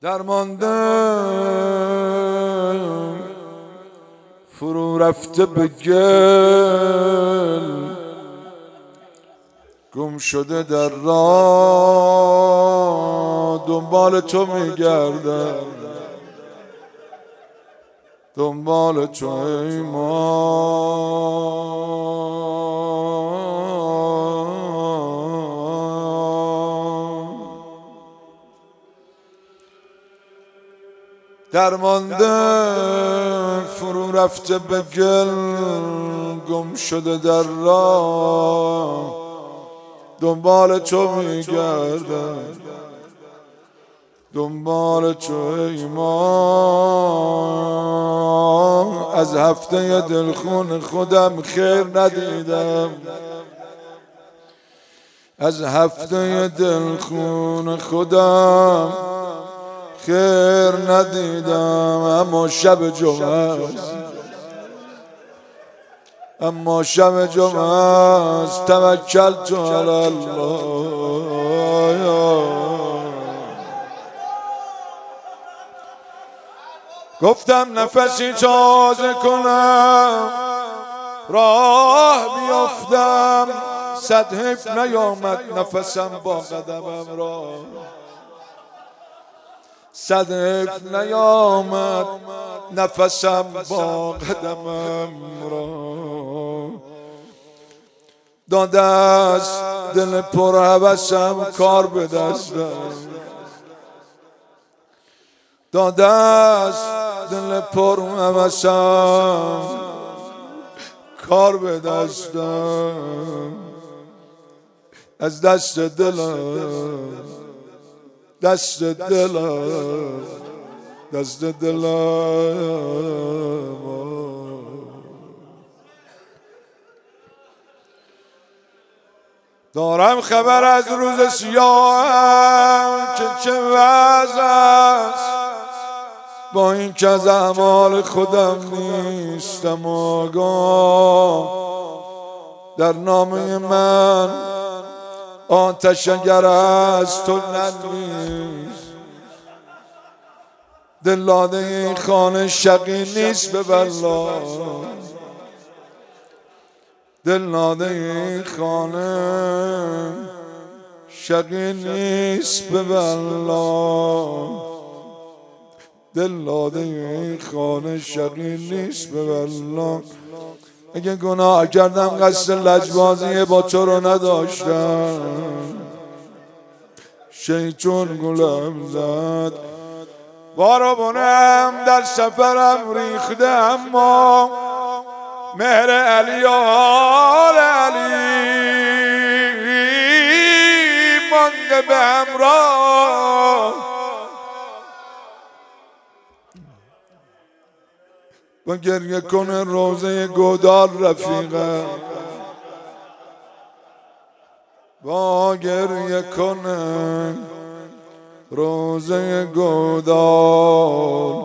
درماندم فرو رفته به گل، گم شده در راه، دنبال تو میگردم، دنبال تو ای ما. درمانده فرو رفته به گل، گم شده در راه، دنبال تو میگردم، دنبال تو ای ما. از هفته دلخون خودم خیر ندیدم، از هفته دلخون خودم خیر ندیدم. اما شب جمعه است، اما شب جمعه است، توکلت علی الله. گفتم نفسی تازه کنم، راه بیفتم، صد حیف نیامد نفسم با قدمم را، صد حیف نیامد نفسم با قدمم را. داده است دل پر هوسم کار به دستم، داده است دل پر هوسم کار به دستم. از دست دلم، دست دلم، دست دلم دارم خبر از روز سیاهم که چه وضع است، با این که از اعمال خودم نیستم آگاه. در نامه من آتش اگر از تو نریز، دلاده این خانه شقی نیست به والله، دلاده این خانه شقی نیست به والله، دلاده این خانه شقی نیست به والله. اگه گناه کردم قصد لجبازی با تو رو نداشتم، شیطون گلم زد، بارابونم در سفرم ریخته، اما مهر علی و آل علی مانده به همراه. با گریه کنه روزه گودال رفیقم، با گریه کنه روزه گودال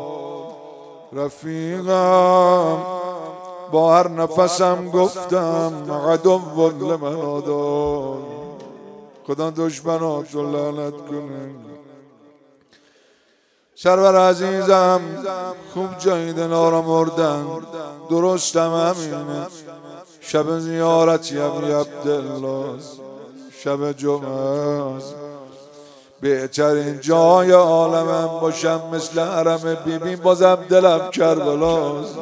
رفیقم. با هر نفسم گفتم عدو لمن آدال، خدا دشمنات رو لعنت کنه. سرور عزیزم خوب جای دلارا مردن، درستم همینه، شب زیارتی علی عبدالله، شب جمعه است، بهترین جای عالمم باشم مثل حرم بیبی، بازم دلم کربلاست،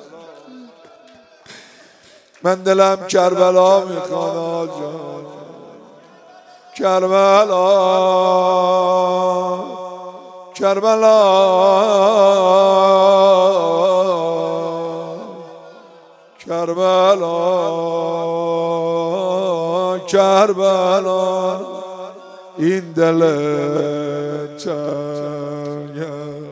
من دلم کربلا میخواد آجا، کربلا کربلا کربلا کربلا این دل تنگ.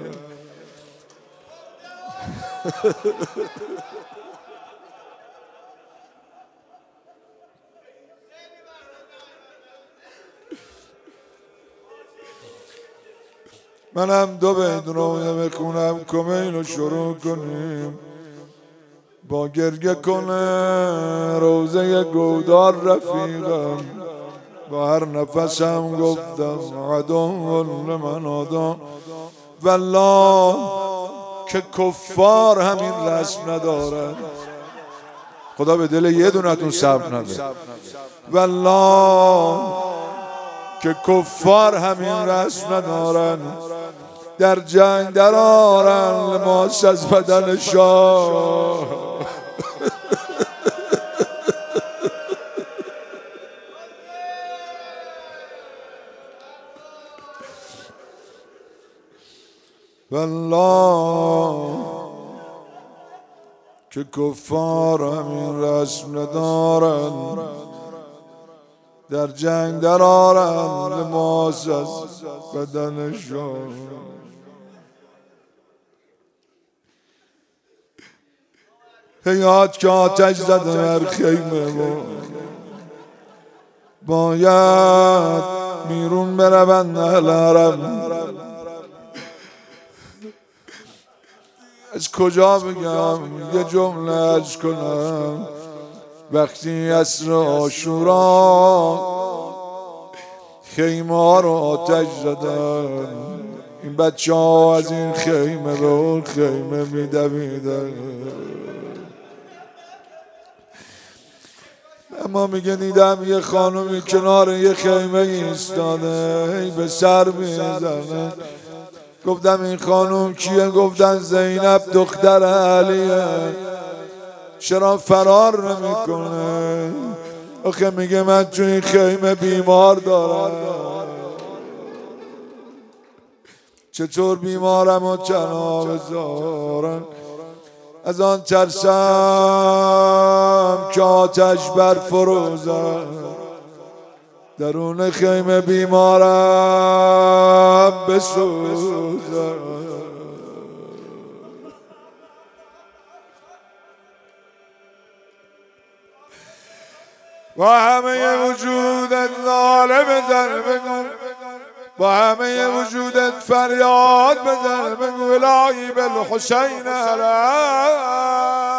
منم دو بیت روزه بخونم کمین رو شروع کنیم. با گریه کنه روزه گودار رفیقم، با هر نفسم گفتم عدو لمن عدا. والله که کفار همین رسم ندارن. خدا به دل یه دونتون صبر نده. والله که کفار همین رسم ندارن، در جنگ در آرن لباس از بدن شاه. والله که کفار همین رسم ندارن، در جنگ در آرن لباس از بدنشان. حیات که آتش زده بر خیمه ما، باید بیرون بروند اهل حرم. از کجا بگم یه جمله عرض کنم. وقتی عصر عاشورا خیمه ها رو آتش زدن، این بچه ها از این خیمه به اون خیمه میدویدن. اما میگه دیدم یه خانومی کنار یه خیمه ایستاده، هی به سر میزنه. گفتم این خانوم کیه؟ گفتن زینب دختر علیه. چرا فرار نمیکنه؟ آخه میگه من تو این خیمه بیمار دارم. چطور بیمارم و چنا بذارم؟ از آن ترسم که آتش برفروزم، درون خیمه بیمارم بسوزم. با همه وجودت ناله بزن بگو، با همه وجودت فریاد بزن بگو الهی بالحسین علیه.